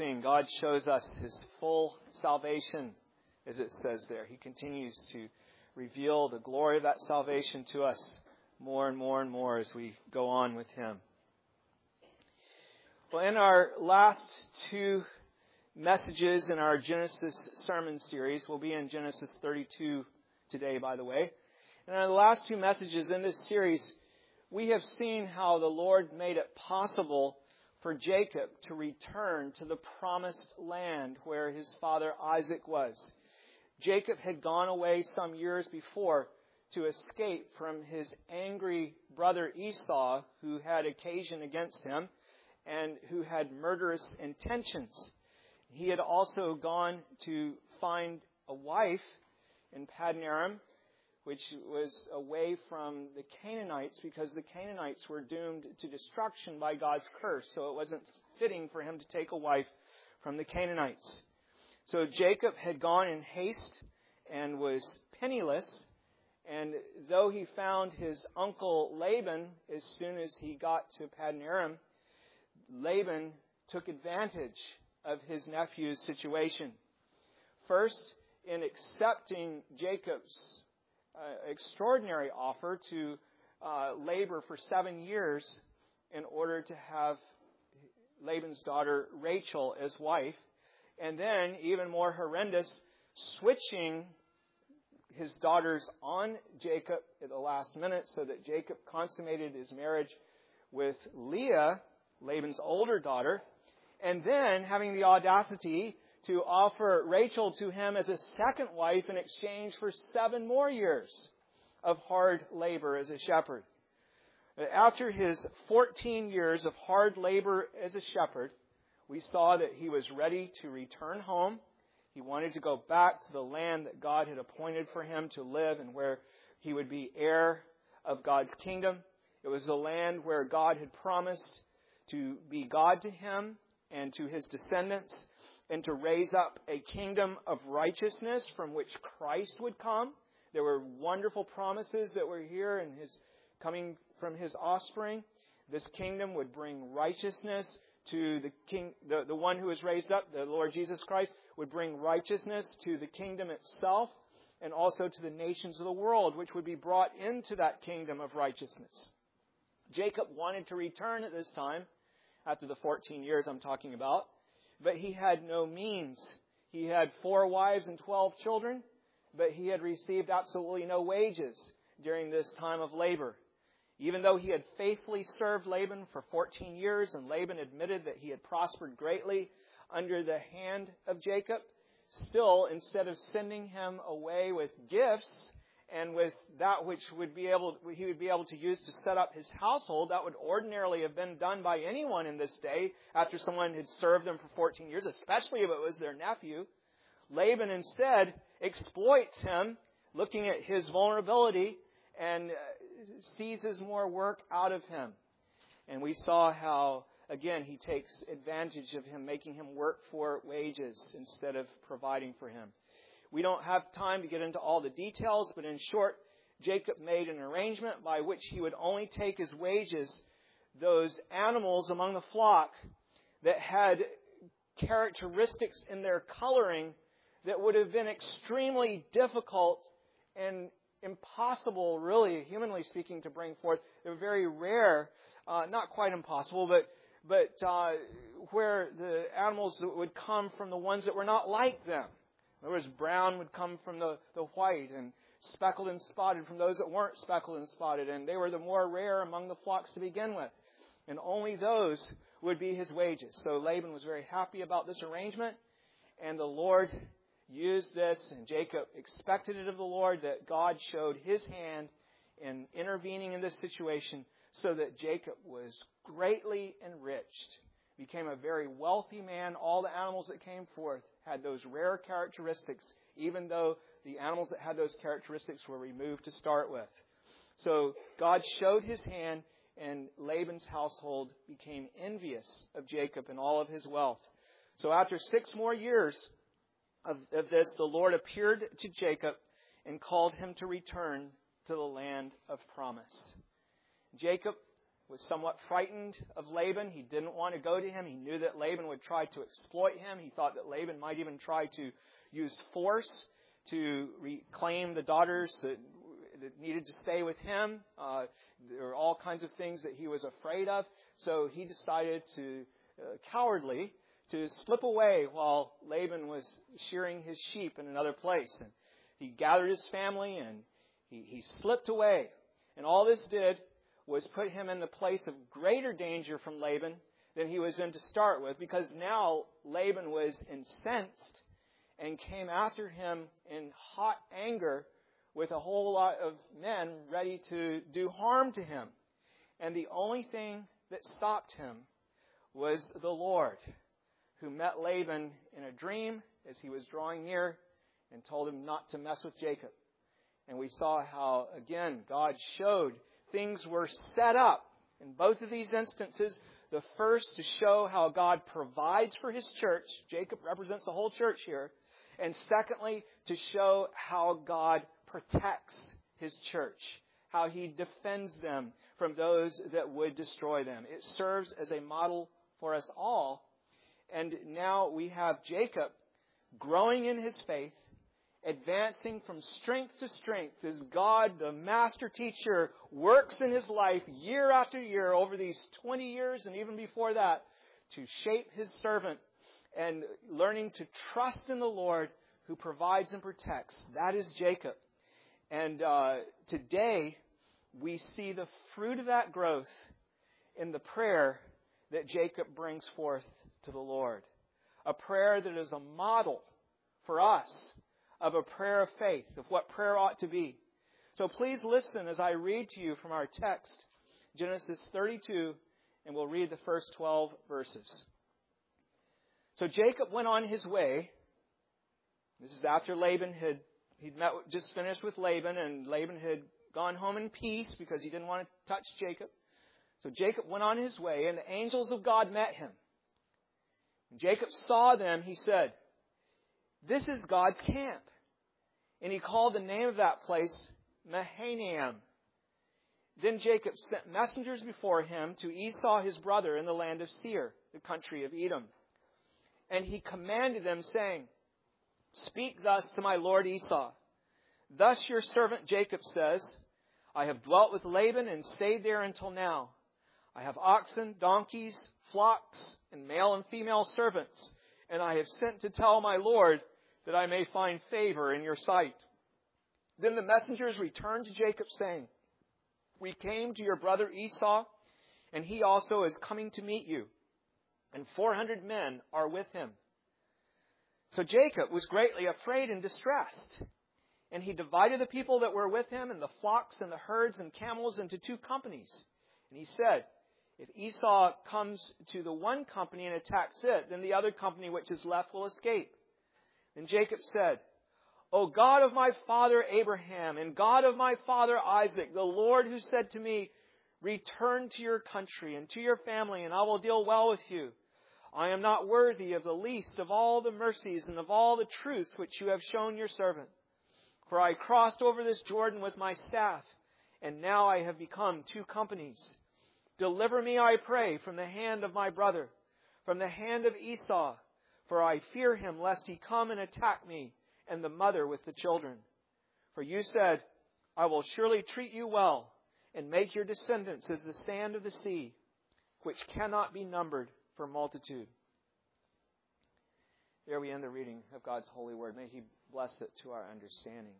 thing. God shows us His full salvation, as it says there. He continues to reveal the glory of that salvation to us more and more and more as we go on with Him. Well, in our last two messages in our Genesis sermon series, we'll be in Genesis 32 today, by the way. And in the last two messages in this series, we have seen how the Lord made it possible for Jacob to return to the promised land where his father Isaac was. Jacob had gone away some years before to escape from his angry brother Esau, who had occasion against him and who had murderous intentions. He had also gone to find a wife in Paddan Aram, which was away from the Canaanites, because the Canaanites were doomed to destruction by God's curse. So it wasn't fitting for him to take a wife from the Canaanites. So Jacob had gone in haste and was penniless. And though he found his uncle Laban as soon as he got to Paddan Aram, Laban took advantage of his nephew's situation. First, in accepting Jacob's extraordinary offer to labor for 7 years in order to have Laban's daughter Rachel as wife. And then, even more horrendous, switching his daughters on Jacob at the last minute so that Jacob consummated his marriage with Leah, Laban's older daughter, and then having the audacity to offer Rachel to him as a second wife in exchange for 7 more years of hard labor as a shepherd. After his 14 years of hard labor as a shepherd, we saw that he was ready to return home. He wanted to go back to the land that God had appointed for him to live and where he would be heir of God's kingdom. It was the land where God had promised to be God to him and to his descendants, and to raise up a kingdom of righteousness from which Christ would come. There were wonderful promises that were here in his coming from his offspring. This kingdom would bring righteousness to the king, the one who was raised up, the Lord Jesus Christ, would bring righteousness to the kingdom itself and also to the nations of the world, which would be brought into that kingdom of righteousness. Jacob wanted to return at this time, after the 14 years I'm talking about, but he had no means. He had 4 wives and 12 children, but he had received absolutely no wages during this time of labor. Even though he had faithfully served Laban for 14 years, and Laban admitted that he had prospered greatly under the hand of Jacob, still, instead of sending him away with gifts and with that which he would be able to use to set up his household, that would ordinarily have been done by anyone in this day after someone had served them for 14 years, especially if it was their nephew. Laban instead exploits him, looking at his vulnerability, and seizes more work out of him. And we saw how, again, he takes advantage of him, making him work for wages instead of providing for him. We don't have time to get into all the details, but in short, Jacob made an arrangement by which he would only take as wages those animals among the flock that had characteristics in their coloring that would have been extremely difficult and impossible, really, humanly speaking, to bring forth. They were very rare, not quite impossible, but where the animals would come from the ones that were not like them. In other words, brown would come from the white, and speckled and spotted from those that weren't speckled and spotted. And they were the more rare among the flocks to begin with. And only those would be his wages. So Laban was very happy about this arrangement. And the Lord used this, and Jacob expected it of the Lord, that God showed his hand in intervening in this situation so that Jacob was greatly enriched, became a very wealthy man. All the animals that came forth had those rare characteristics, even though the animals that had those characteristics were removed to start with. So God showed his hand, and Laban's household became envious of Jacob and all of his wealth. So after 6 more years of this, the Lord appeared to Jacob and called him to return to the land of promise. Jacob was somewhat frightened of Laban. He didn't want to go to him. He knew that Laban would try to exploit him. He thought that Laban might even try to use force to reclaim the daughters that needed to stay with him. There were all kinds of things that he was afraid of. So he decided to, cowardly, to slip away while Laban was shearing his sheep in another place. And he gathered his family and he slipped away. And all this did was put him in the place of greater danger from Laban than he was in to start with, because now Laban was incensed and came after him in hot anger with a whole lot of men ready to do harm to him. And the only thing that stopped him was the Lord, who met Laban in a dream as he was drawing near and told him not to mess with Jacob. And we saw how, again, God showed things were set up in both of these instances. The first to show how God provides for His church. Jacob represents the whole church here. And secondly, to show how God protects His church. How He defends them from those that would destroy them. It serves as a model for us all. And now we have Jacob growing in his faith, advancing from strength to strength as God, the master teacher, works in his life year after year over these 20 years and even before that to shape his servant and learning to trust in the Lord who provides and protects. That is Jacob. And today we see the fruit of that growth in the prayer that Jacob brings forth to the Lord. A prayer that is a model for us of a prayer of faith, of what prayer ought to be. So please listen as I read to you from our text, Genesis 32, and we'll read the first 12 verses. So Jacob went on his way. This is after he'd just finished with Laban, and Laban had gone home in peace because he didn't want to touch Jacob. So Jacob went on his way, and the angels of God met him. When Jacob saw them, he said, "This is God's camp." And he called the name of that place Mahanaim. Then Jacob sent messengers before him to Esau his brother in the land of Seir, the country of Edom. And he commanded them, saying, "Speak thus to my lord Esau. Thus your servant Jacob says, I have dwelt with Laban and stayed there until now. I have oxen, donkeys, flocks, and male and female servants, and I have sent to tell my lord that I may find favor in your sight." Then the messengers returned to Jacob, saying, "We came to your brother Esau, and he also is coming to meet you, and 400 men are with him." So Jacob was greatly afraid and distressed, and he divided the people that were with him and the flocks and the herds and camels into 2 companies. And he said, "If Esau comes to the one company and attacks it, then the other company which is left will escape." And Jacob said, "O God of my father Abraham and God of my father Isaac, the Lord who said to me, 'Return to your country and to your family, and I will deal well with you,' I am not worthy of the least of all the mercies and of all the truth which you have shown your servant. For I crossed over this Jordan with my staff, and now I have become 2 companies. Deliver me, I pray, from the hand of my brother, from the hand of Esau, for I fear him lest he come and attack me and the mother with the children. For you said, I will surely treat you well and make your descendants as the sand of the sea, which cannot be numbered for multitude." There we end the reading of God's holy word. May He bless it to our understanding.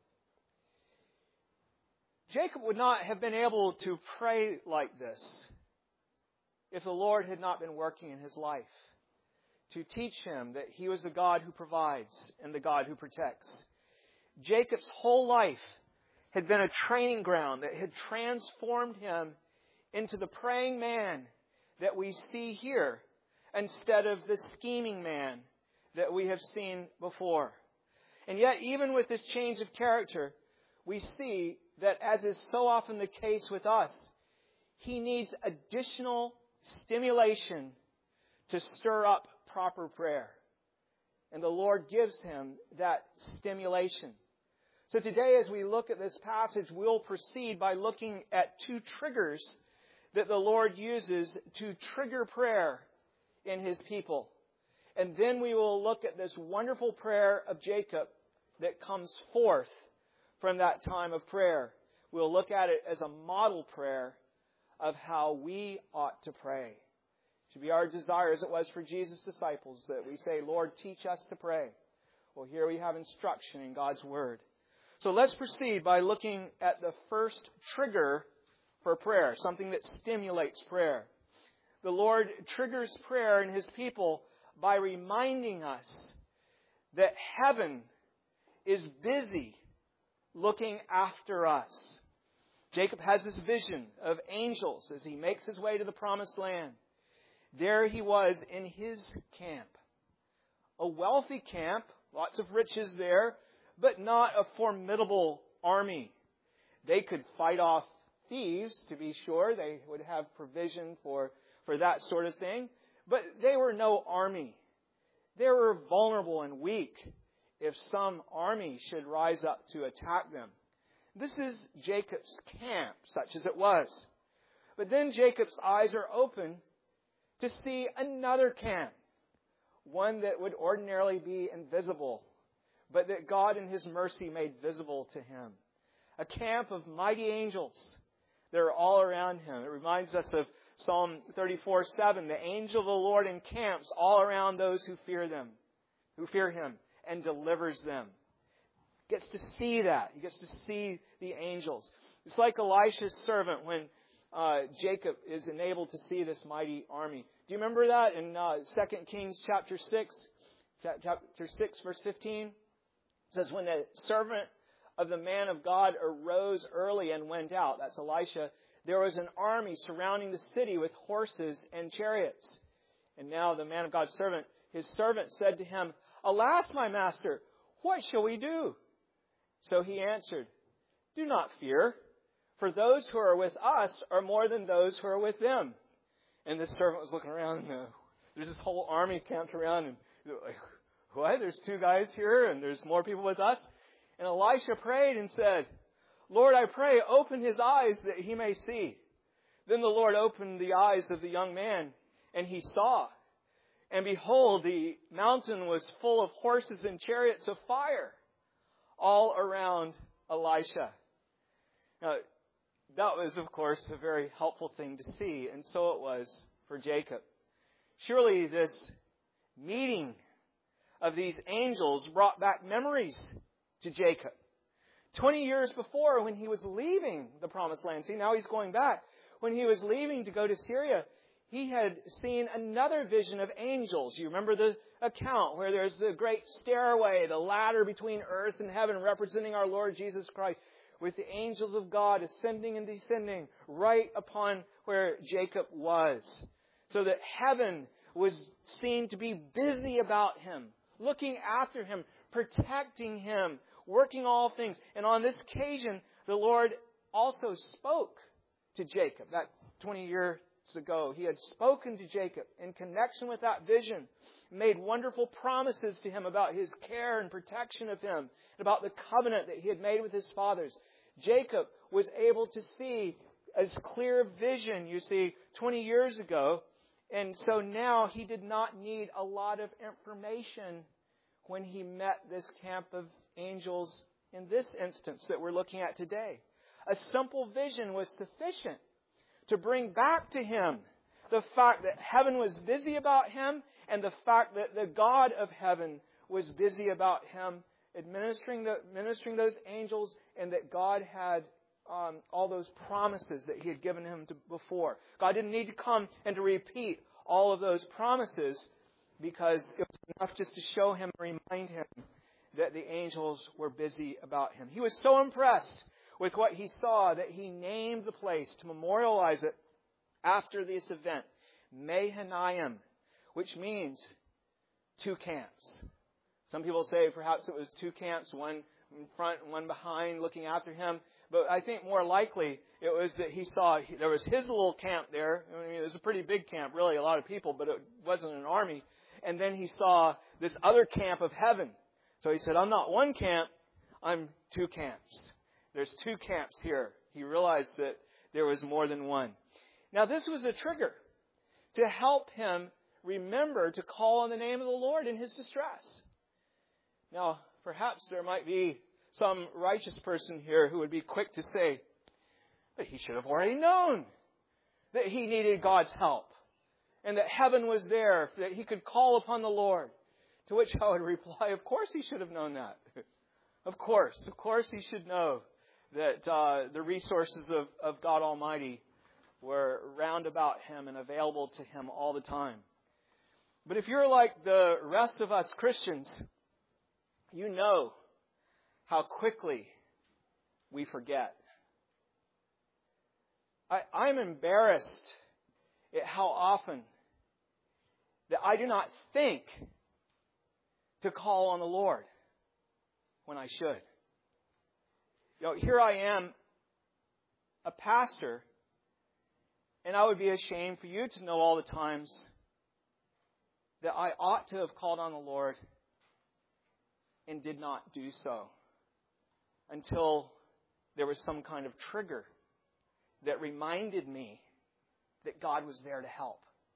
Jacob would not have been able to pray like this if the Lord had not been working in his life to teach him that He was the God who provides and the God who protects. Jacob's whole life had been a training ground that had transformed him into the praying man that we see here instead of the scheming man that we have seen before. And yet, even with this change of character, we see that, as is so often the case with us, he needs additional stimulation to stir up proper prayer. And the Lord gives him that stimulation. So today, as we look at this passage, we'll proceed by looking at 2 triggers that the Lord uses to trigger prayer in His people. And then we will look at this wonderful prayer of Jacob that comes forth from that time of prayer. We'll look at it as a model prayer of how we ought to pray. It should be our desire, as it was for Jesus' disciples, that we say, Lord, teach us to pray. Well, here we have instruction in God's Word. So let's proceed by looking at the first trigger for prayer, something that stimulates prayer. The Lord triggers prayer in His people by reminding us that heaven is busy looking after us. Jacob has this vision of angels as he makes his way to the promised land. There he was in his camp. A wealthy camp, lots of riches there, but not a formidable army. They could fight off thieves, to be sure. They would have provision for that sort of thing. But they were no army. They were vulnerable and weak if some army should rise up to attack them. This is Jacob's camp, such as it was. But then Jacob's eyes are open to see another camp, one that would ordinarily be invisible, but that God in His mercy made visible to him. A camp of mighty angels that are all around him. It reminds us of Psalm 34:7. The angel of the Lord encamps all around those who fear Him, and delivers them. He gets to see that. He gets to see the angels. It's like Elisha's servant when Jacob is enabled to see this mighty army. Do you remember that in 2 Kings chapter 6, verse 15? It says, when the servant of the man of God arose early and went out, that's Elisha, there was an army surrounding the city with horses and chariots. And now the man of God's servant, his servant said to him, Alas, my master, what shall we do? So he answered, Do not fear, for those who are with us are more than those who are with them. And the servant was looking around, and there's this whole army camped around, and like, what? There's 2 guys here, and there's more people with us? And Elisha prayed and said, Lord, I pray, open his eyes that he may see. Then the Lord opened the eyes of the young man, and he saw. And behold, the mountain was full of horses and chariots of fire all around Elisha. Now, that was, of course, a very helpful thing to see, and so it was for Jacob. Surely this meeting of these angels brought back memories to Jacob. 20 years before, when he was leaving the promised land, see, now he's going back. When he was leaving to go to Syria, he had seen another vision of angels. You remember the account where there's the great stairway, the ladder between earth and heaven, representing our Lord Jesus Christ, with the angels of God ascending and descending right upon where Jacob was. So that heaven was seen to be busy about him, looking after him, protecting him, working all things. And on this occasion, the Lord also spoke to Jacob. That 20 years ago, He had spoken to Jacob in connection with that vision, made wonderful promises to him about His care and protection of him, and about the covenant that He had made with his fathers. Jacob was able to see as clear vision, you see, 20 years ago. And so now he did not need a lot of information when he met this camp of angels in this instance that we're looking at today. A simple vision was sufficient to bring back to him the fact that heaven was busy about him, and the fact that the God of heaven was busy about him, administering those angels, and that God had all those promises that He had given him before. God didn't need to come and to repeat all of those promises, because it was enough just to show him, remind him that the angels were busy about him. He was so impressed with what he saw that he named the place to memorialize it after this event, Mahanaim, which means 2 camps. Some people say perhaps it was 2 camps, one in front and one behind, looking after him. But I think more likely it was that he saw, there was his little camp there. I mean, it was a pretty big camp, really, a lot of people, but it wasn't an army. And then he saw this other camp of heaven. So he said, I'm not 1 camp, I'm 2 camps. There's 2 camps here. He realized that there was more than one. Now, this was a trigger to help him remember to call on the name of the Lord in his distress. Now, perhaps there might be some righteous person here who would be quick to say, but he should have already known that he needed God's help and that heaven was there, that he could call upon the Lord. To which I would reply, of course he should have known that. Of course he should know that the resources of God Almighty were round about him and available to him all the time. But if you're like the rest of us Christians, you know how quickly we forget. I'm embarrassed at how often that I do not think to call on the Lord when I should. Here I am, a pastor, and I would be ashamed for you to know all the times that I ought to have called on the Lord and did not do so until there was some kind of trigger that reminded me that God was there to help.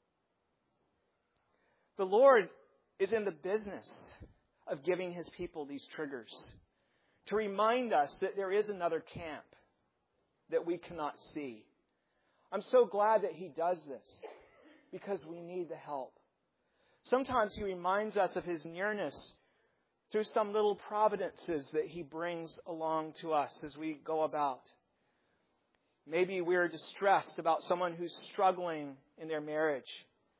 The Lord is in the business of giving His people these triggers to remind us that there is another camp that we cannot see. I'm so glad that He does this because we need the help. Sometimes He reminds us of His nearness through some little providences that He brings along to us as we go about. Maybe we're distressed about someone who's struggling in their marriage.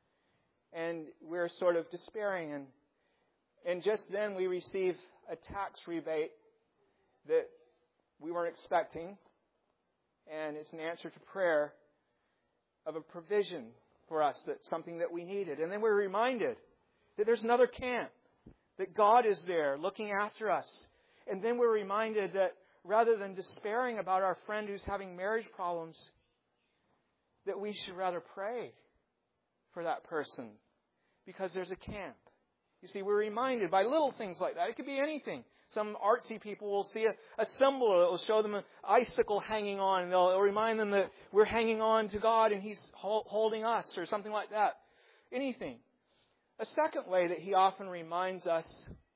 And we're sort of despairing. And just then we receive a tax rebate that we weren't expecting. And it's an answer to prayer of a provision for us, that's something that we needed. And then we're reminded that there's another camp, that God is there looking after us. And then we're reminded that rather than despairing about our friend who's having marriage problems, that we should rather pray for that person because there's a camp. You see, we're reminded by little things like that. It could be anything. Some artsy people will see a symbol that will show them an icicle hanging on, and it'll remind them that we're hanging on to God and He's holding us, or something like that. Anything. A second way that He often reminds us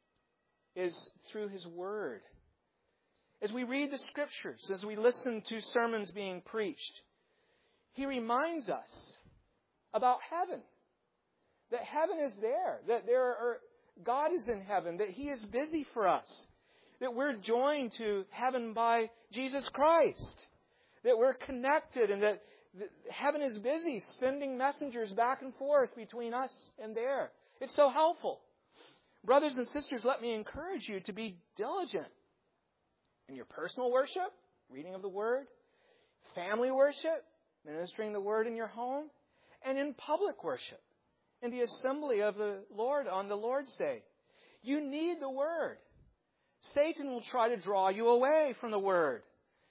is through His Word. As we read the Scriptures, as we listen to sermons being preached, He reminds us about heaven. That heaven is there. That God is in heaven. That He is busy for us. That we're joined to heaven by Jesus Christ. That we're connected and that heaven is busy sending messengers back and forth between us and there. It's so helpful. Brothers and sisters, let me encourage you to be diligent in your personal worship, reading of the Word, family worship, ministering the Word in your home, and in public worship, in the assembly of the Lord on the Lord's Day. You need the Word. Satan will try to draw you away from the Word.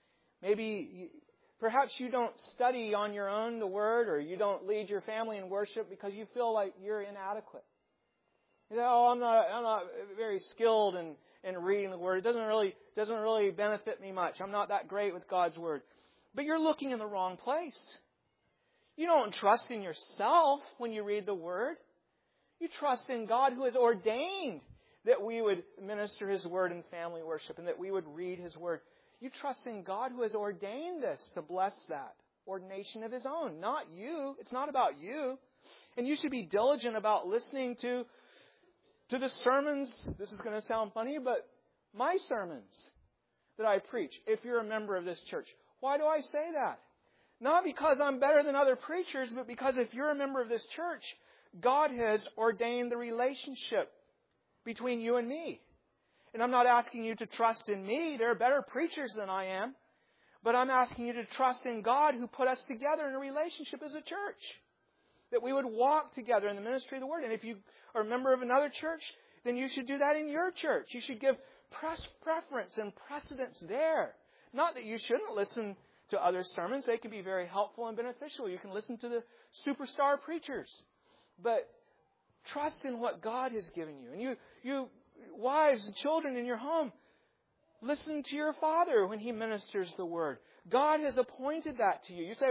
Perhaps you don't study on your own the Word, or you don't lead your family in worship because you feel like you're inadequate. You know, I'm not very skilled in reading the Word. It doesn't really benefit me much. I'm not that great with God's Word. But you're looking in the wrong place. You don't trust in yourself when you read the Word. You trust in God who has ordained that we would minister His Word in family worship and that we would read His Word. You trust in God who has ordained this to bless that ordination of His own, not you. It's not about you. And you should be diligent about listening to the sermons. This is going to sound funny, but my sermons that I preach, if you're a member of this church. Why do I say that? Not because I'm better than other preachers, but because if you're a member of this church, God has ordained the relationship between you and me. And I'm not asking you to trust in me. There are better preachers than I am. But I'm asking you to trust in God who put us together in a relationship as a church. That we would walk together in the ministry of the Word. And if you are a member of another church, then you should do that in your church. You should give preference and precedence there. Not that you shouldn't listen to other sermons. They can be very helpful and beneficial. You can listen to the superstar preachers. But trust in what God has given you. And you wives and children in your home, listen to your father when he ministers the Word. God has appointed that to you. You say,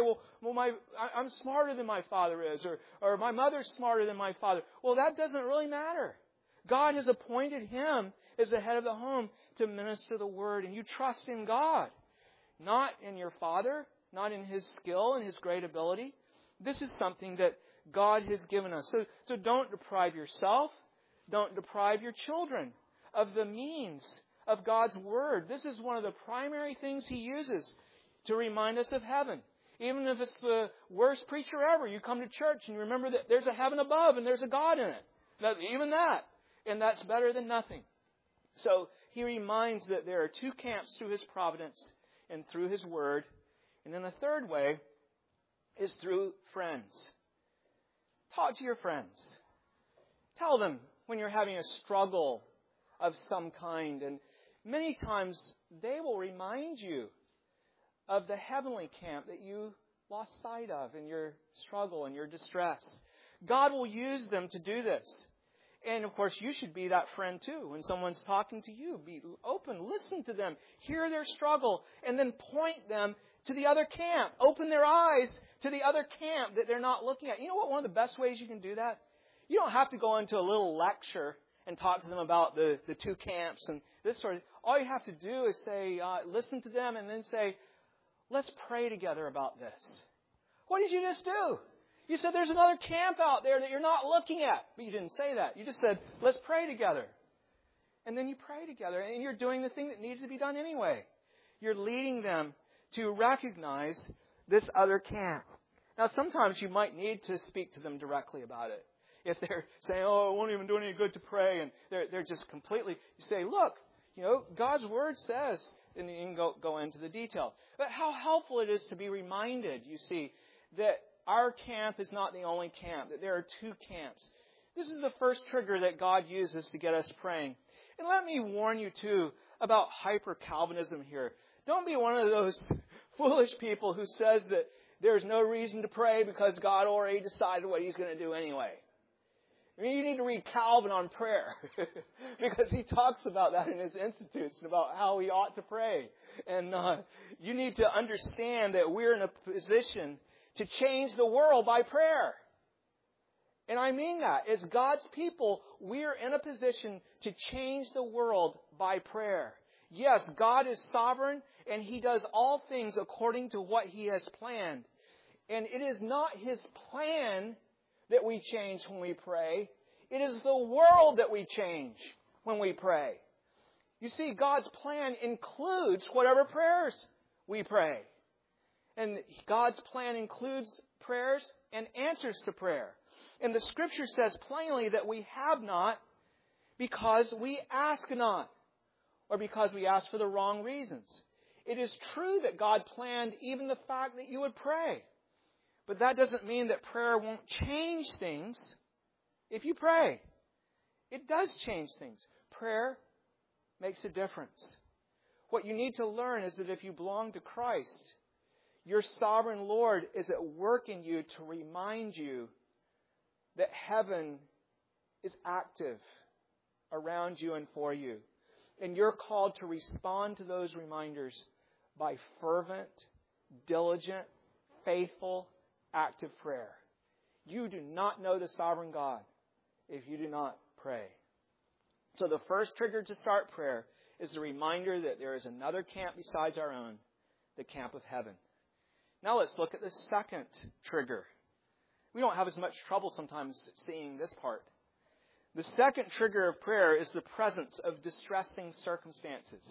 I'm smarter than my father is, or my mother's smarter than my father. Well, that doesn't really matter. God has appointed him as the head of the home to minister the word, and you trust in God, not in your father, not in his skill and his great ability. This is something that God has given us. So don't deprive yourself, don't deprive your children of the means of God's word. This is one of the primary things he uses to remind us of heaven. Even if it's the worst preacher ever, you come to church and you remember that there's a heaven above and there's a God in it. Even that. And that's better than nothing. So he reminds that there are two camps through his providence and through his word. And then the third way is through friends. Talk to your friends. Tell them when you're having a struggle of some kind. And many times they will remind you of the heavenly camp that you lost sight of in your struggle and your distress. God will use them to do this. And of course, you should be that friend too. When someone's talking to you, be open, listen to them, hear their struggle, and then point them to the other camp. Open their eyes to the other camp that they're not looking at. You know what? One of the best ways you can do that? You don't have to go into a little lecture and talk to them about the two camps and this sort of. All you have to do is say, listen to them, and then say, let's pray together about this. What did you just do? You said there's another camp out there that you're not looking at. But you didn't say that. You just said, let's pray together. And then you pray together. And you're doing the thing that needs to be done anyway. You're leading them to recognize this other camp. Now, sometimes you might need to speak to them directly about it. If they're saying, it won't even do any good to pray, and they're just completely, you say, look, God's Word says, and you can go into the details. But how helpful it is to be reminded, you see, that our camp is not the only camp, that there are two camps. This is the first trigger that God uses to get us praying. And let me warn you, too, about hyper-Calvinism here. Don't be one of those foolish people who says that there's no reason to pray because God already decided what He's going to do anyway. I mean, you need to read Calvin on prayer because he talks about that in his Institutes and about how we ought to pray. And you need to understand that we're in a position to change the world by prayer. And I mean that. As God's people, we're in a position to change the world by prayer. Yes, God is sovereign and He does all things according to what He has planned. And it is not His plan that we change when we pray. It is the world that we change when we pray. You see, God's plan includes whatever prayers we pray. And God's plan includes prayers and answers to prayer. And the Scripture says plainly that we have not because we ask not, or because we ask for the wrong reasons. It is true that God planned even the fact that you would pray. But that doesn't mean that prayer won't change things if you pray. It does change things. Prayer makes a difference. What you need to learn is that if you belong to Christ, your sovereign Lord is at work in you to remind you that heaven is active around you and for you. And you're called to respond to those reminders by fervent, diligent, faithful, active prayer. You do not know the sovereign God if you do not pray. So the first trigger to start prayer is the reminder that there is another camp besides our own, the camp of heaven. Now let's look at the second trigger. We don't have as much trouble sometimes seeing this part. The second trigger of prayer is the presence of distressing circumstances.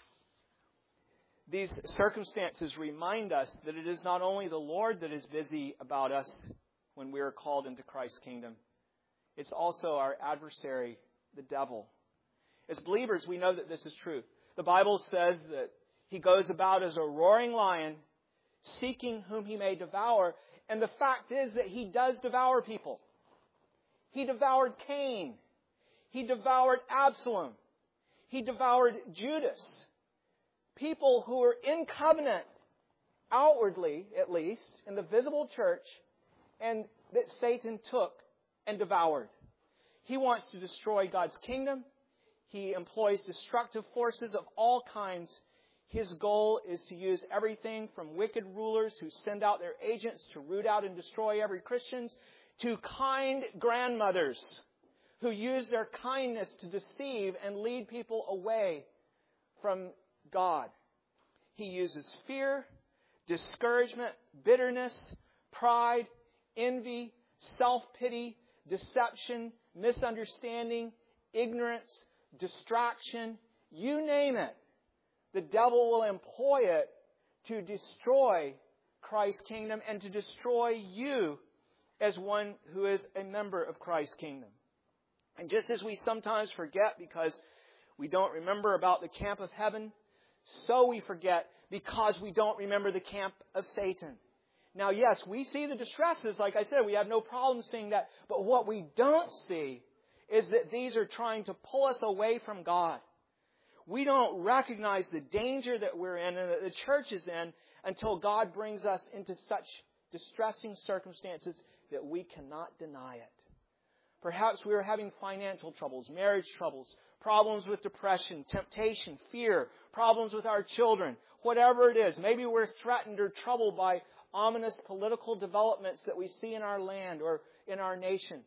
These circumstances remind us that it is not only the Lord that is busy about us when we are called into Christ's kingdom. It's also our adversary, the devil. As believers, we know that this is true. The Bible says that he goes about as a roaring lion, seeking whom he may devour. And the fact is that he does devour people. He devoured Cain. He devoured Absalom. He devoured Judas. People who were in covenant, outwardly at least, in the visible church, and that Satan took and devoured. He wants to destroy God's kingdom. He employs destructive forces of all kinds. His goal is to use everything from wicked rulers who send out their agents to root out and destroy every Christian, to kind grandmothers who use their kindness to deceive and lead people away from God. He uses fear, discouragement, bitterness, pride, envy, self-pity, deception, misunderstanding, ignorance, distraction, you name it. The devil will employ it to destroy Christ's kingdom and to destroy you as one who is a member of Christ's kingdom. And just as we sometimes forget because we don't remember about the camp of heaven, so we forget because we don't remember the camp of Satan. Now, yes, we see the distresses. Like I said, we have no problem seeing that. But what we don't see is that these are trying to pull us away from God. We don't recognize the danger that we're in and that the church is in until God brings us into such distressing circumstances that we cannot deny it. Perhaps we are having financial troubles, marriage troubles, problems with depression, temptation, fear, problems with our children, whatever it is. Maybe we're threatened or troubled by ominous political developments that we see in our land or in our nation.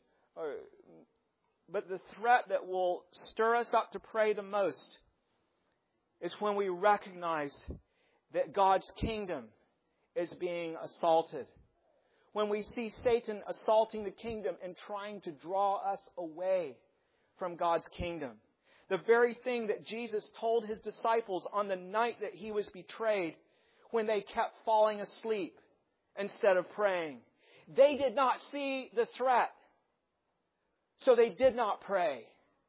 But the threat that will stir us up to pray the most is when we recognize that God's kingdom is being assaulted. When we see Satan assaulting the kingdom and trying to draw us away from God's kingdom. The very thing that Jesus told His disciples on the night that He was betrayed, when they kept falling asleep instead of praying. They did not see the threat, so they did not pray.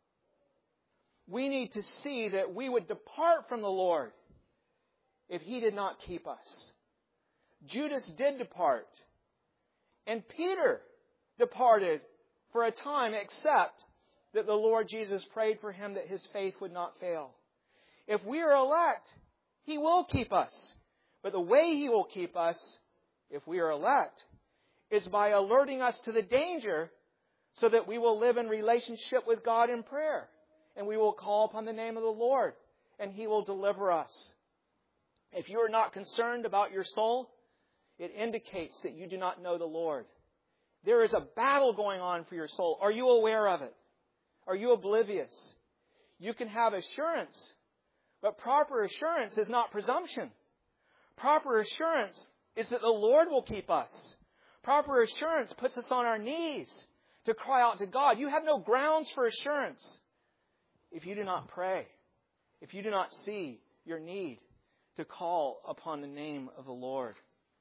We need to see that we would depart from the Lord if He did not keep us. Judas did depart. And Peter departed for a time, except that the Lord Jesus prayed for him that his faith would not fail. If we are elect, He will keep us. But the way He will keep us, if we are elect, is by alerting us to the danger so that we will live in relationship with God in prayer. And we will call upon the name of the Lord, and He will deliver us. If you are not concerned about your soul, it indicates that you do not know the Lord. There is a battle going on for your soul. Are you aware of it? Are you oblivious? You can have assurance, but proper assurance is not presumption. Proper assurance is that the Lord will keep us. Proper assurance puts us on our knees to cry out to God. You have no grounds for assurance if you do not pray, if you do not see your need to call upon the name of the Lord.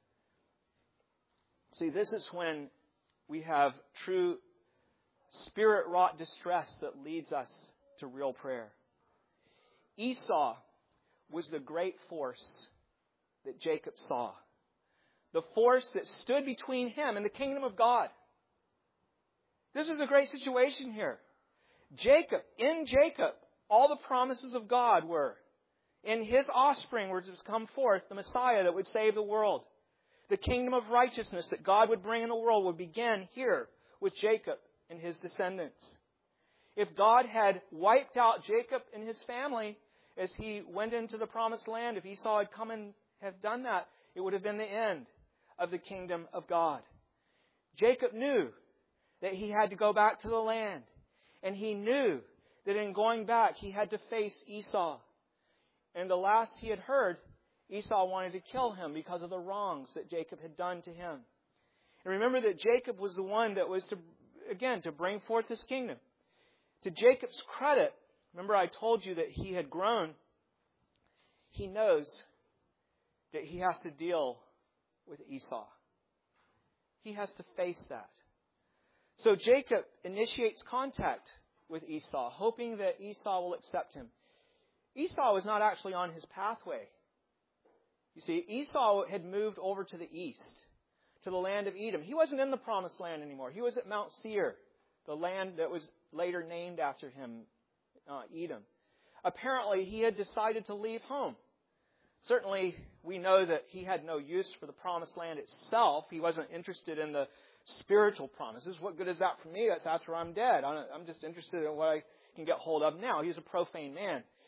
See, this is when we have true Spirit-wrought distress that leads us to real prayer. Esau was the great force that Jacob saw. The force that stood between him and the kingdom of God. This is a great situation here. In Jacob, all the promises of God were. In his offspring were to come forth the Messiah that would save the world. The kingdom of righteousness that God would bring in the world would begin here with Jacob and his descendants. If God had wiped out Jacob and his family as he went into the promised land, if Esau had come and have done that, it would have been the end of the kingdom of God. Jacob knew that he had to go back to the land. And he knew that in going back, he had to face Esau. And the last he had heard, Esau wanted to kill him because of the wrongs that Jacob had done to him. And remember that Jacob was the one that was to bring forth his kingdom. To Jacob's credit, remember I told you that he had grown. He knows that he has to deal with Esau. He has to face that. So Jacob initiates contact with Esau, hoping that Esau will accept him. Esau was not actually on his pathway. You see, Esau had moved over to the east, to the land of Edom. He wasn't in the promised land anymore. He was at Mount Seir, the land that was later named after him, Edom. Apparently, he had decided to leave home. Certainly, we know that he had no use for the promised land itself. He wasn't interested in the spiritual promises. What good is that for me? That's after I'm dead. I'm just interested in what I can get hold of now. He was a profane man.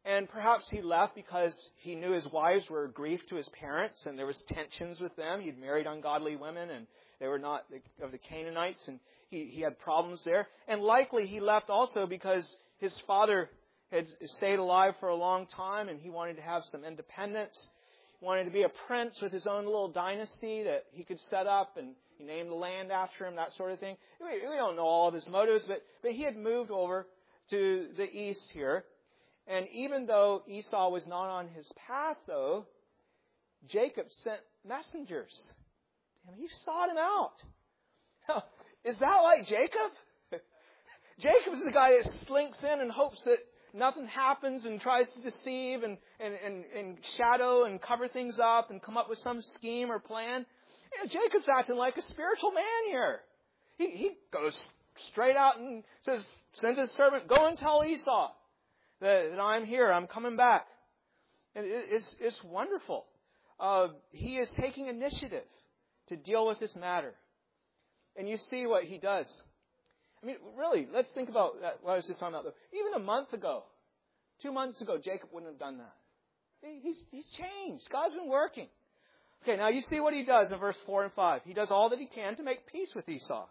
And perhaps he left because he knew his wives were a grief to his parents, and there was tensions with them. He'd married ungodly women, and they were not of the Canaanites, and he had problems there. And likely he left also because his father had stayed alive for a long time, and he wanted to have some independence. He wanted to be a prince with his own little dynasty that he could set up, and he named the land after him, that sort of thing. We don't know all of his motives, but he had moved over to the east here. And even though Esau was not on his path, though, Jacob sent messengers. He sought him out. Is that like Jacob? Jacob's the guy that slinks in and hopes that nothing happens and tries to deceive and shadow and cover things up and come up with some scheme or plan. Jacob's acting like a spiritual man here. He goes straight out and sends his servant, go and tell Esau that I'm here, I'm coming back. And it's wonderful. He is taking initiative to deal with this matter. And you see what he does. I mean, really, let's think about that, what I was just talking about. Even a month ago, 2 months ago, Jacob wouldn't have done that. He's changed. God's been working. Okay, now you see what he does in verse 4 and 5. He does all that he can to make peace with Esau.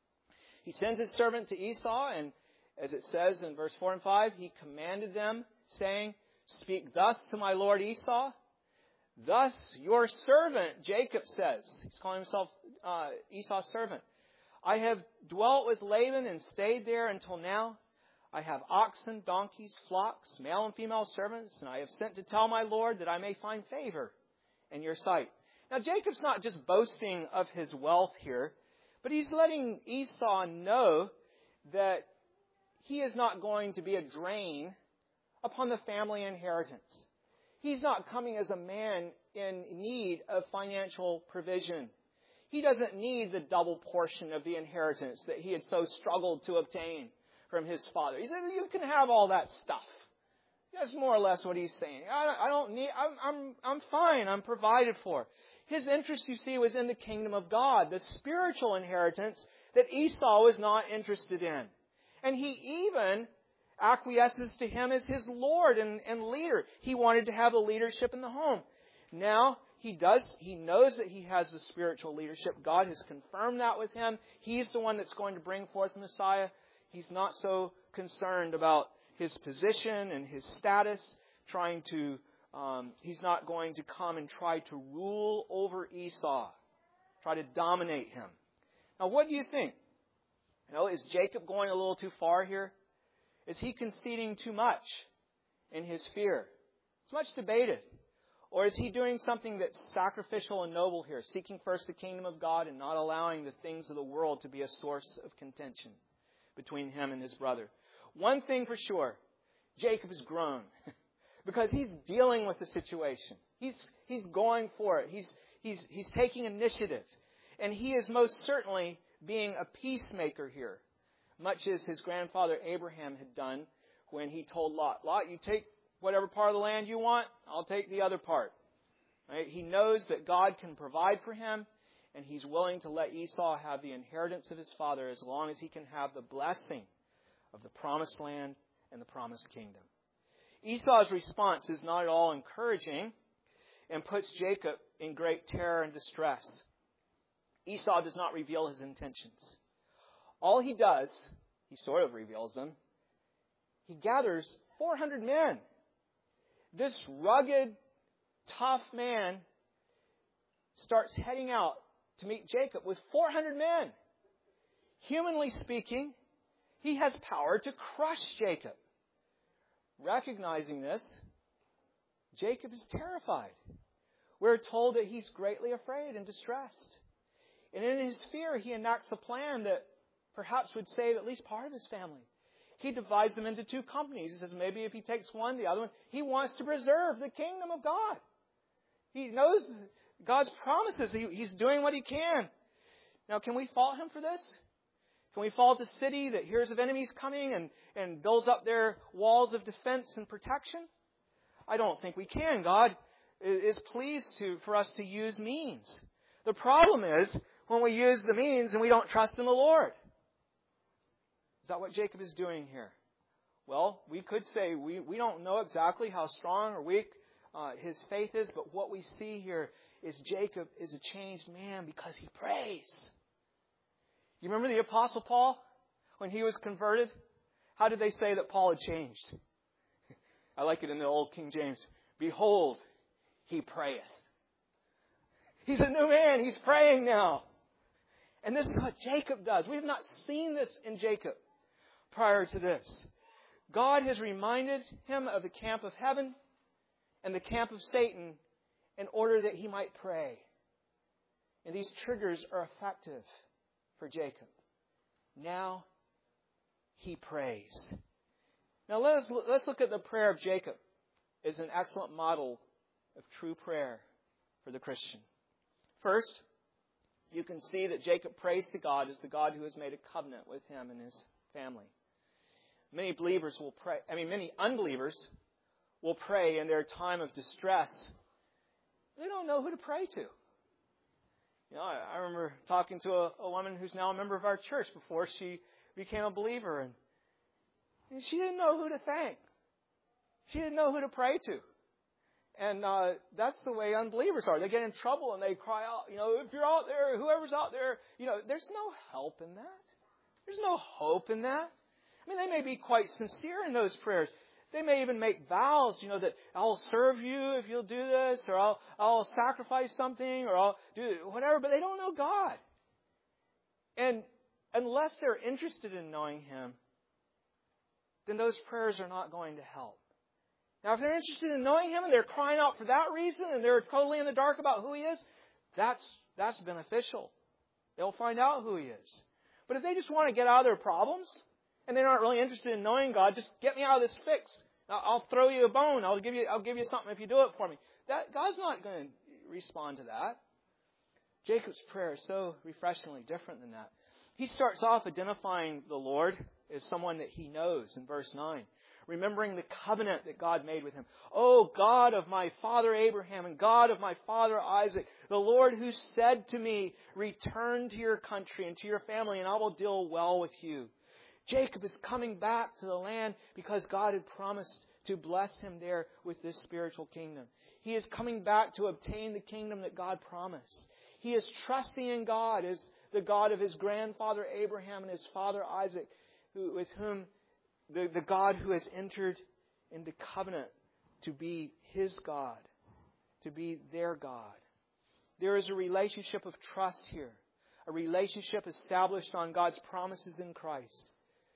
He sends his servant to Esau, and as it says in verse 4 and 5, he commanded them, saying, speak thus to my lord Esau. Thus your servant, Jacob says, he's calling himself Esau's servant, I have dwelt with Laban and stayed there until now. I have oxen, donkeys, flocks, male and female servants, and I have sent to tell my Lord that I may find favor in your sight. Now Jacob's not just boasting of his wealth here, but he's letting Esau know that he is not going to be a drain upon the family inheritance. He's not coming as a man in need of financial provision. He doesn't need the double portion of the inheritance that he had so struggled to obtain from his father. He said, you can have all that stuff. That's more or less what he's saying. I don't need, I'm fine. I'm provided for. His interest, you see, was in the kingdom of God, the spiritual inheritance that Esau was not interested in. And he even acquiesces to him as his Lord and leader. He wanted to have the leadership in the home. Now, he knows that he has the spiritual leadership. God has confirmed that with him. He's the one that's going to bring forth the Messiah. He's not so concerned about his position and his status, he's not going to come and try to rule over Esau, try to dominate him. Now, what do you think? Is Jacob going a little too far here? Is he conceding too much in his fear? It's much debated. Or is he doing something that's sacrificial and noble here, seeking first the kingdom of God and not allowing the things of the world to be a source of contention between him and his brother? One thing for sure, Jacob has grown because he's dealing with the situation. He's going for it. He's taking initiative. And he is most certainly being a peacemaker here, much as his grandfather Abraham had done when he told Lot, Lot, you take whatever part of the land you want, I'll take the other part. Right? He knows that God can provide for him, and he's willing to let Esau have the inheritance of his father as long as he can have the blessing of the promised land and the promised kingdom. Esau's response is not at all encouraging and puts Jacob in great terror and distress. Esau does not reveal his intentions. All he does, he sort of reveals them, he gathers 400 men. This rugged, tough man starts heading out to meet Jacob with 400 men. Humanly speaking, he has power to crush Jacob. Recognizing this, Jacob is terrified. We're told that he's greatly afraid and distressed. And in his fear, he enacts a plan that perhaps would save at least part of his family. He divides them into two companies. He says maybe if he takes one, the other one. He wants to preserve the kingdom of God. He knows God's promises. He's doing what he can. Now, can we fault him for this? Can we fault the city that hears of enemies coming and builds up their walls of defense and protection? I don't think we can. God is pleased for us to use means. The problem is when we use the means and we don't trust in the Lord. Is that what Jacob is doing here? Well, we could say we don't know exactly how strong or weak his faith is, but what we see here is Jacob is a changed man because he prays. You remember the Apostle Paul when he was converted? How did they say that Paul had changed? I like it in the old King James. Behold, he prayeth. He's a new man. He's praying now. And this is what Jacob does. We have not seen this in Jacob prior to this. God has reminded him of the camp of heaven and the camp of Satan in order that he might pray. And these triggers are effective for Jacob. Now he prays. Now let's look at the prayer of Jacob as an excellent model of true prayer for the Christian. First, you can see that Jacob prays to God as the God who has made a covenant with him and his family. Many unbelievers will pray in their time of distress. They don't know who to pray to. You know, I remember talking to a woman who's now a member of our church before she became a believer, and she didn't know who to thank. She didn't know who to pray to. And that's the way unbelievers are. They get in trouble and they cry out, if you're out there, whoever's out there, there's no help in that. There's no hope in that. I mean, they may be quite sincere in those prayers. They may even make vows, that I'll serve you if you'll do this, or I'll sacrifice something, or I'll do whatever, but they don't know God. And unless they're interested in knowing Him, then those prayers are not going to help. Now, if they're interested in knowing Him and they're crying out for that reason and they're totally in the dark about who He is, that's beneficial. They'll find out who He is. But if they just want to get out of their problems and they're not really interested in knowing God, just get me out of this fix. I'll throw you a bone. I'll give you something if you do it for me. God's not going to respond to that. Jacob's prayer is so refreshingly different than that. He starts off identifying the Lord as someone that he knows in verse 9. Remembering the covenant that God made with him. Oh, God of my father Abraham and God of my father Isaac, the Lord who said to me, return to your country and to your family and I will deal well with you. Jacob is coming back to the land because God had promised to bless him there with this spiritual kingdom. He is coming back to obtain the kingdom that God promised. He is trusting in God as the God of his grandfather Abraham and his father Isaac, with whom the God who has entered into covenant to be his God, to be their God. There is a relationship of trust here, a relationship established on God's promises in Christ,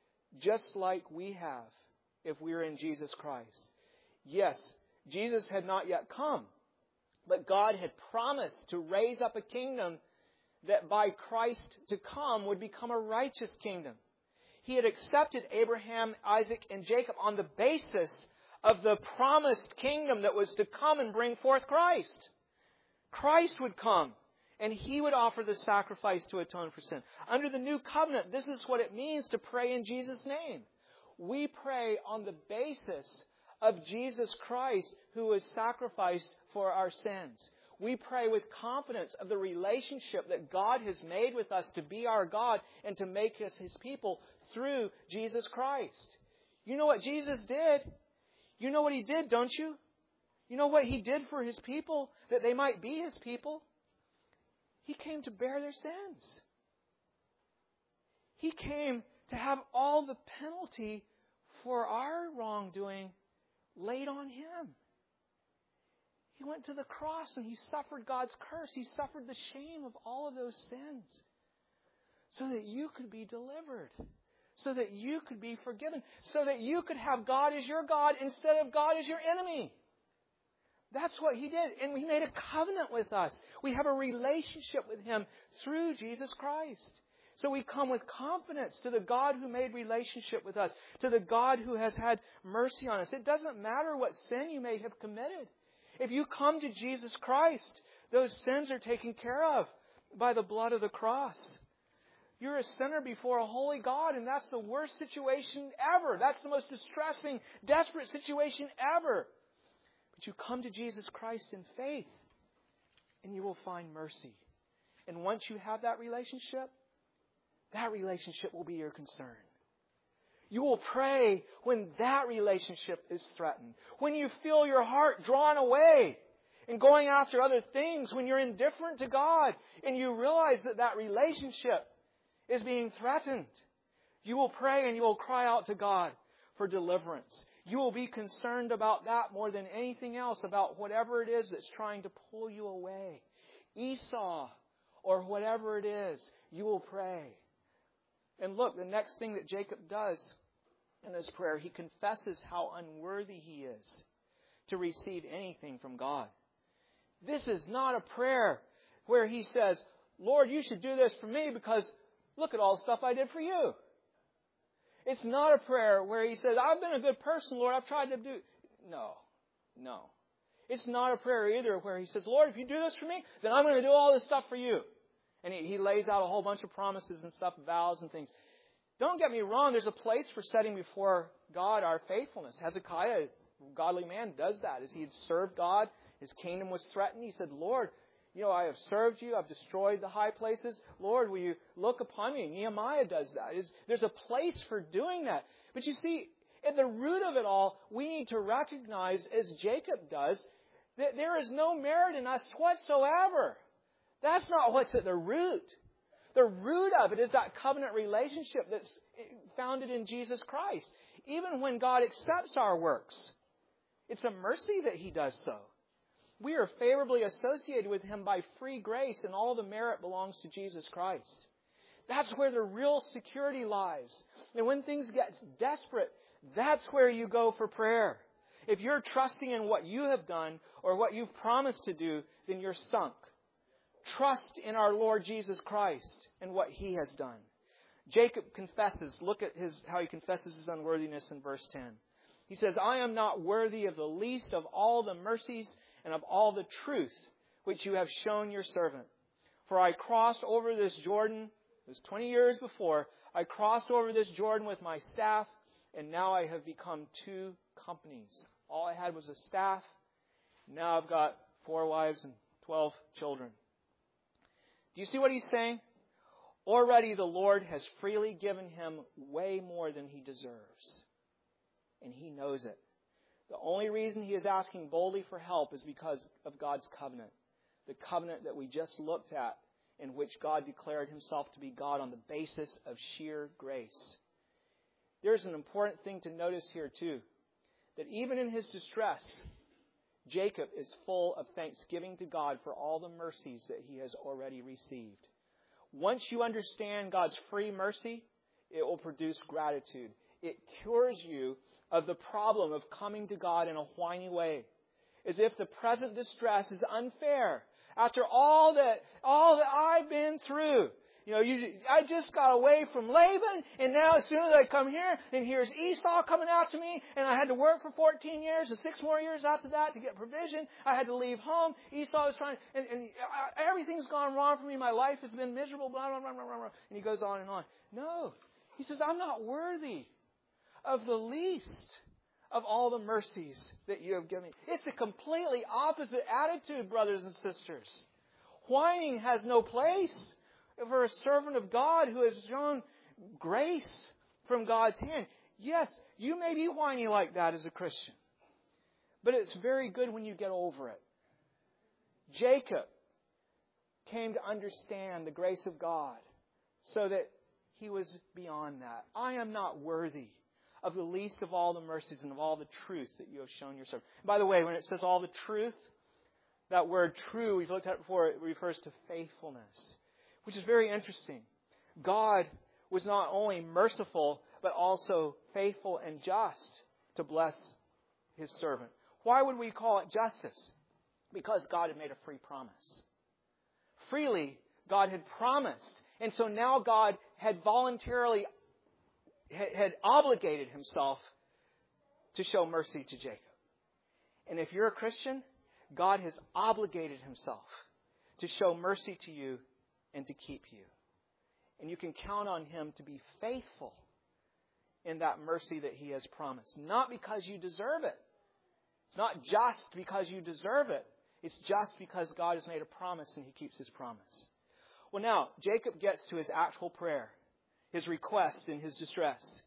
just like we have if we are in Jesus Christ. Yes, Jesus had not yet come, but God had promised to raise up a kingdom that by Christ to come would become a righteous kingdom. He had accepted Abraham, Isaac, and Jacob on the basis of the promised kingdom that was to come and bring forth Christ. Christ would come, and He would offer the sacrifice to atone for sin. Under the new covenant, this is what it means to pray in Jesus' name. We pray on the basis of Jesus Christ, who was sacrificed for our sins. We pray with confidence of the relationship that God has made with us to be our God and to make us His people through Jesus Christ. You know what Jesus did? You know what He did, don't you? You know what He did for His people, that they might be His people? He came to bear their sins. He came to have all the penalty for our wrongdoing laid on Him. He went to the cross and He suffered God's curse. He suffered the shame of all of those sins so that you could be delivered, so that you could be forgiven, so that you could have God as your God instead of God as your enemy. That's what He did. And He made a covenant with us. We have a relationship with Him through Jesus Christ. So we come with confidence to the God who made relationship with us, to the God who has had mercy on us. It doesn't matter what sin you may have committed. If you come to Jesus Christ, those sins are taken care of by the blood of the cross. You're a sinner before a holy God, and that's the worst situation ever. That's the most distressing, desperate situation ever. But you come to Jesus Christ in faith, and you will find mercy. And once you have that relationship will be your concern. You will pray when that relationship is threatened. When you feel your heart drawn away and going after other things, when you're indifferent to God and you realize that that relationship is being threatened, you will pray and you will cry out to God for deliverance. You will be concerned about that more than anything else, about whatever it is that's trying to pull you away. Esau or whatever it is, you will pray. And look, the next thing that Jacob does in this prayer, he confesses how unworthy he is to receive anything from God. This is not a prayer where he says, Lord, you should do this for me because look at all the stuff I did for you. It's not a prayer where he says, I've been a good person, Lord, I've tried to do... No. It's not a prayer either where he says, Lord, if you do this for me, then I'm going to do all this stuff for you. And he lays out a whole bunch of promises and stuff, vows and things. Don't get me wrong, there's a place for setting before God our faithfulness. Hezekiah, a godly man, does that. As he had served God, his kingdom was threatened. He said, Lord, I have served you. I've destroyed the high places. Lord, will you look upon me? Nehemiah does that. There's a place for doing that. But you see, at the root of it all, we need to recognize, as Jacob does, that there is no merit in us whatsoever. That's not what's at the root. The root of it is that covenant relationship that's founded in Jesus Christ. Even when God accepts our works, it's a mercy that He does so. We are favorably associated with Him by free grace, and all the merit belongs to Jesus Christ. That's where the real security lies. And when things get desperate, that's where you go for prayer. If you're trusting in what you have done or what you've promised to do, then you're sunk. Trust in our Lord Jesus Christ and what He has done. Jacob confesses. Look at how he confesses his unworthiness in verse 10. He says, I am not worthy of the least of all the mercies and of all the truth which you have shown your servant. For I crossed over this Jordan, it was 20 years before, I crossed over this Jordan with my staff, and now I have become 2 companies. All I had was a staff. Now I've got 4 wives and 12 children. Do you see what he's saying? Already the Lord has freely given him way more than he deserves. And he knows it. The only reason he is asking boldly for help is because of God's covenant. The covenant that we just looked at, in which God declared Himself to be God on the basis of sheer grace. There's an important thing to notice here too. That even in his distress, Jacob is full of thanksgiving to God for all the mercies that he has already received. Once you understand God's free mercy, it will produce gratitude. It cures you of the problem of coming to God in a whiny way, as if the present distress is unfair. After all that I've been through, I just got away from Laban, and now as soon as I come here, and here's Esau coming after me, and I had to work for 14 years, and 6 more years after that to get provision. I had to leave home. Esau was trying, and everything's gone wrong for me. My life has been miserable, blah, blah, blah, blah, blah. And he goes on and on. No. He says, I'm not worthy of the least of all the mercies that you have given me. It's a completely opposite attitude, brothers and sisters. Whining has no place for a servant of God who has shown grace from God's hand. Yes, you may be whiny like that as a Christian, but it's very good when you get over it. Jacob came to understand the grace of God so that he was beyond that. I am not worthy of the least of all the mercies and of all the truth that you have shown your servant. By the way, when it says all the truth, that word true, we've looked at it before, it refers to faithfulness, which is very interesting. God was not only merciful, but also faithful and just to bless His servant. Why would we call it justice? Because God had made a free promise. Freely, God had promised. And so now God had voluntarily had obligated Himself to show mercy to Jacob. And if you're a Christian, God has obligated Himself to show mercy to you and to keep you. And you can count on Him to be faithful in that mercy that He has promised. Not because you deserve it. It's not just because you deserve it. It's just because God has made a promise and He keeps His promise. Well, now, Jacob gets to his actual prayer, his request in his distress.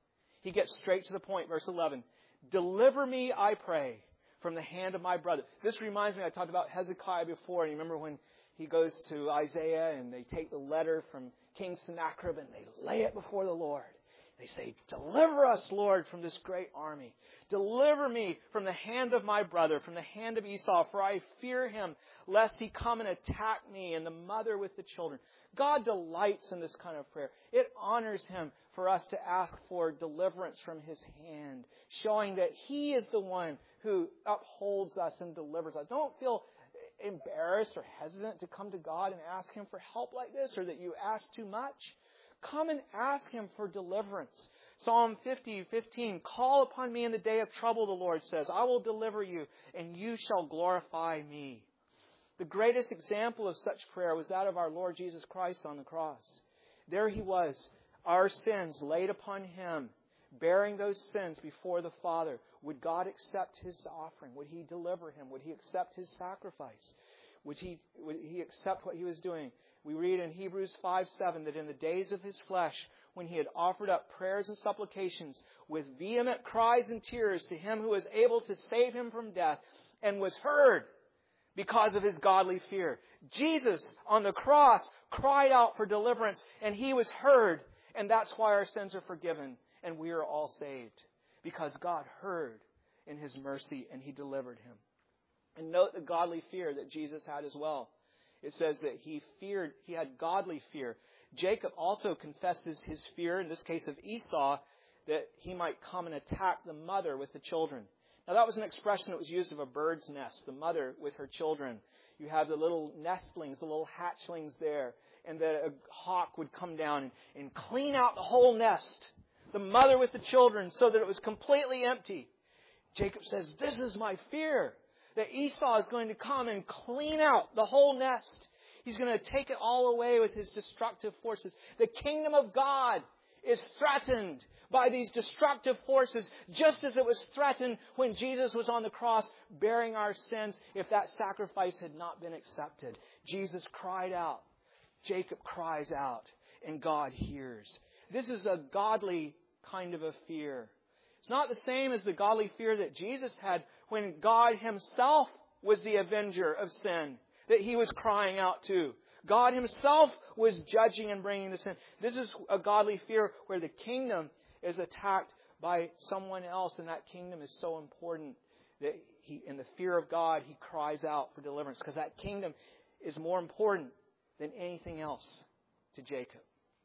he gets straight to the point. Verse 11, deliver me, I pray, from the hand of my brother. This reminds me, I talked about Hezekiah before, and you remember when he goes to Isaiah and they take the letter from King Sennacherib and they lay it before the Lord. They say, deliver us, Lord, from this great army. Deliver me from the hand of my brother, from the hand of Esau, for I fear him, lest he come and attack me and the mother with the children. God delights in this kind of prayer. It honors him for us to ask for deliverance from his hand, showing that he is the one who upholds us and delivers us. Don't feel embarrassed or hesitant to come to God and ask him for help like this, or that you ask too much. Come and ask him for deliverance. Psalm 50:15, call upon me in the day of trouble, the Lord says. I will deliver you, and you shall glorify me. The greatest example of such prayer was that of our Lord Jesus Christ on the cross. There he was, our sins laid upon him, bearing those sins before the Father. Would God accept his offering? Would he deliver him? Would he accept his sacrifice? Would he accept what he was doing? We read in Hebrews 5:7 that in the days of his flesh, when he had offered up prayers and supplications with vehement cries and tears to him who was able to save him from death, and was heard because of his godly fear. Jesus on the cross cried out for deliverance, and he was heard, and that's why our sins are forgiven, and we are all saved. Because God heard in his mercy, and he delivered him. And note the godly fear that Jesus had as well. It says that he had godly fear. Jacob also confesses his fear, in this case of Esau, that he might come and attack the mother with the children. Now that was an expression that was used of a bird's nest, the mother with her children. You have the little nestlings, the little hatchlings there, and that a hawk would come down and clean out the whole nest, the mother with the children, so that it was completely empty. Jacob says, this is my fear, that Esau is going to come and clean out the whole nest. He's going to take it all away with his destructive forces. The kingdom of God is threatened by these destructive forces, just as it was threatened when Jesus was on the cross bearing our sins if that sacrifice had not been accepted. Jesus cried out. Jacob cries out, and God hears. This is a godly kind of a fear. It's not the same as the godly fear that Jesus had when God himself was the avenger of sin, that he was crying out to. God himself was judging and bringing the sin. This is a godly fear where the kingdom is attacked by someone else, and that kingdom is so important that in the fear of God, he cries out for deliverance, because that kingdom is more important than anything else to Jacob.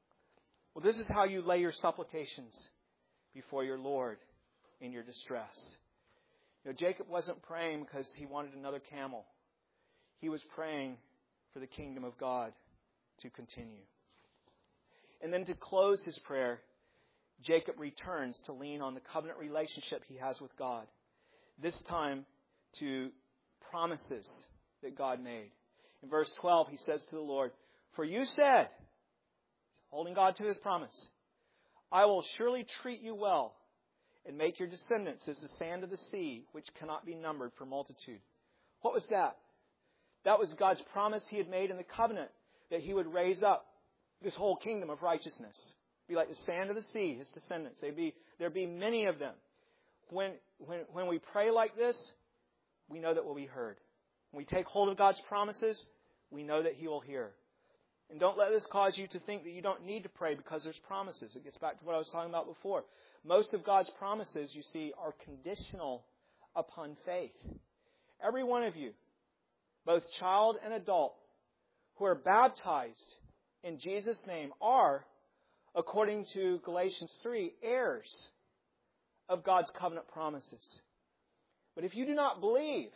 Well, this is how you lay your supplications before your Lord in your distress. You know, Jacob wasn't praying because he wanted another camel. He was praying for the kingdom of God to continue. And then to close his prayer, Jacob returns to lean on the covenant relationship he has with God. This time to promises that God made. In verse 12, he says to the Lord, for you said, holding God to his promise, I will surely treat you well and make your descendants as the sand of the sea, which cannot be numbered for multitude. What was that? That was God's promise he had made in the covenant, that he would raise up this whole kingdom of righteousness. Be like the sand of the sea, his descendants. There'd be many of them. When we pray like this, we know that we'll be heard. When we take hold of God's promises, we know that he will hear. And don't let this cause you to think that you don't need to pray because there's promises. It gets back to what I was talking about before. Most of God's promises, you see, are conditional upon faith. Every one of you, both child and adult, who are baptized in Jesus' name are, according to Galatians 3, heirs of God's covenant promises. But if you do not believe,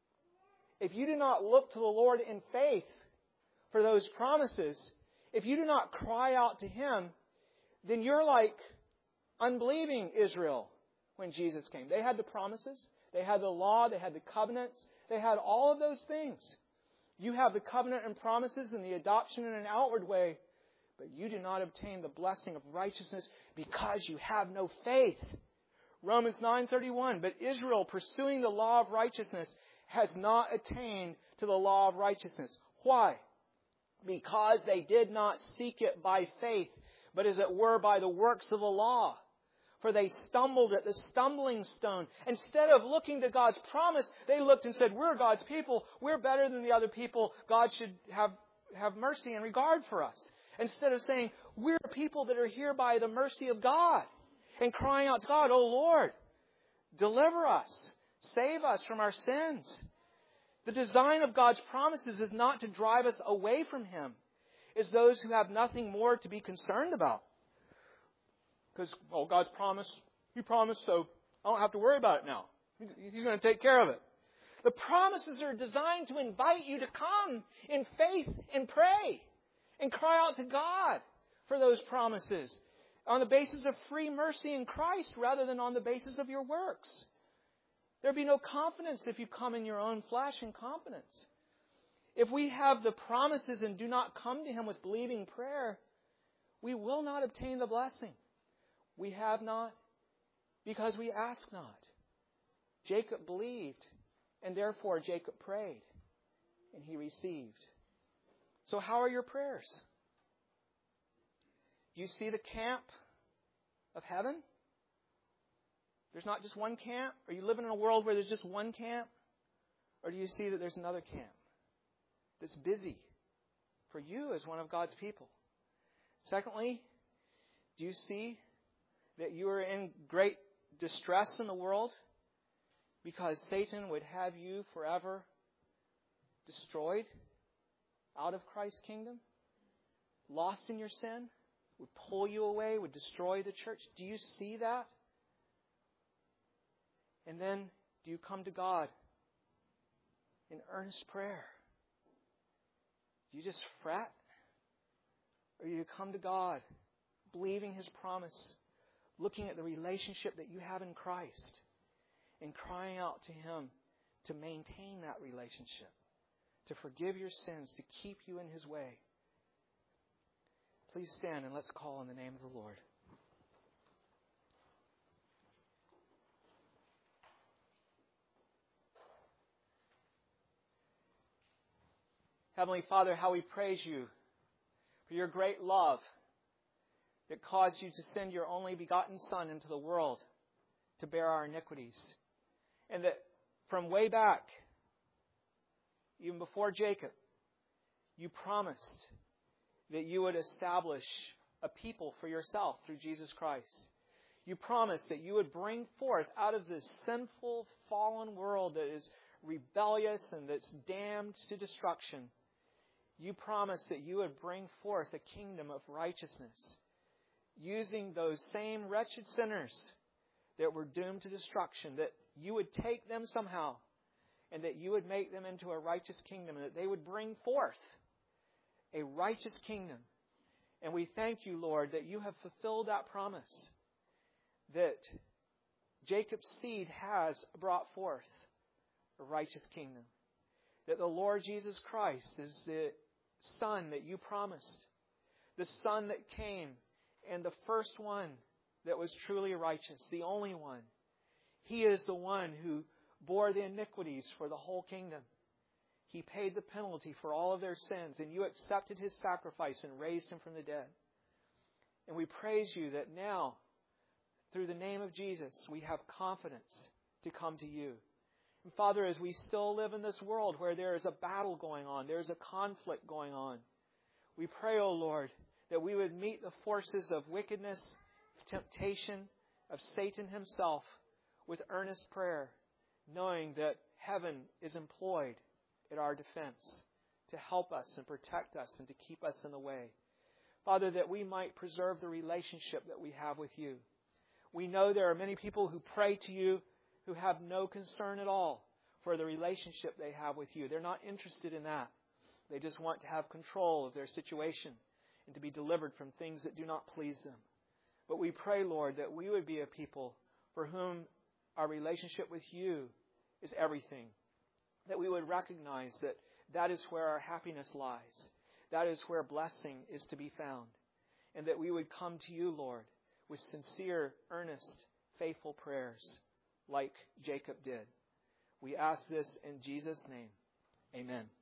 if you do not look to the Lord in faith for those promises, if you do not cry out to him, then you're like unbelieving Israel when Jesus came. They had the promises, they had the law, they had the covenants, they had all of those things. You have the covenant and promises and the adoption in an outward way, but you do not obtain the blessing of righteousness because you have no faith. Romans 9:31, but Israel, pursuing the law of righteousness, has not attained to the law of righteousness. Why? Because they did not seek it by faith, but as it were by the works of the law. For they stumbled at the stumbling stone. Instead of looking to God's promise, they looked and said, we're God's people. We're better than the other people. God should have mercy and regard for us. Instead of saying, we're people that are here by the mercy of God. And crying out to God, oh Lord, deliver us. Save us from our sins. The design of God's promises is not to drive us away from Him. It's those who have nothing more to be concerned about. Because, God's promise, He promised, so I don't have to worry about it now. He's going to take care of it. The promises are designed to invite you to come in faith and pray and cry out to God for those promises on the basis of free mercy in Christ rather than on the basis of your works. There'd be no confidence if you come in your own flesh and confidence. If we have the promises and do not come to Him with believing prayer, we will not obtain the blessing. We have not because we ask not. Jacob believed, and therefore Jacob prayed, and he received. So how are your prayers? Do you see the camp of heaven? There's not just one camp? Are you living in a world where there's just one camp? Or do you see that there's another camp that's busy for you as one of God's people? Secondly, do you see that you are in great distress in the world because Satan would have you forever destroyed out of Christ's kingdom? Lost in your sin? Would pull you away? Would destroy the church? Do you see that? And then, do you come to God in earnest prayer? Do you just fret? Or do you come to God believing His promise, looking at the relationship that you have in Christ, and crying out to Him to maintain that relationship, to forgive your sins, to keep you in His way? Please stand and let's call on the name of the Lord. Heavenly Father, how we praise You for Your great love that caused You to send Your only begotten Son into the world to bear our iniquities. And that from way back, even before Jacob, You promised that You would establish a people for Yourself through Jesus Christ. You promised that You would bring forth out of this sinful, fallen world that is rebellious and that's damned to destruction. You promised that You would bring forth a kingdom of righteousness, using those same wretched sinners that were doomed to destruction, that You would take them somehow, and that You would make them into a righteous kingdom, and that they would bring forth a righteous kingdom. And we thank You, Lord, that You have fulfilled that promise, that Jacob's seed has brought forth a righteous kingdom, that the Lord Jesus Christ is the Son that You promised, the Son that came, and the first one that was truly righteous, the only one. He is the one who bore the iniquities for the whole kingdom. He paid the penalty for all of their sins, and You accepted His sacrifice and raised Him from the dead. And we praise You that now, through the name of Jesus, we have confidence to come to You. And Father, as we still live in this world where there is a battle going on, there is a conflict going on, we pray, O Lord, that we would meet the forces of wickedness, temptation, of Satan himself with earnest prayer, knowing that heaven is employed at our defense to help us and protect us and to keep us in the way. Father, that we might preserve the relationship that we have with You. We know there are many people who pray to You who have no concern at all for the relationship they have with You. They're not interested in that. They just want to have control of their situation and to be delivered from things that do not please them. But we pray, Lord, that we would be a people for whom our relationship with You is everything. That we would recognize that that is where our happiness lies. That is where blessing is to be found. And that we would come to You, Lord, with sincere, earnest, faithful prayers like Jacob did. We ask this in Jesus' name. Amen.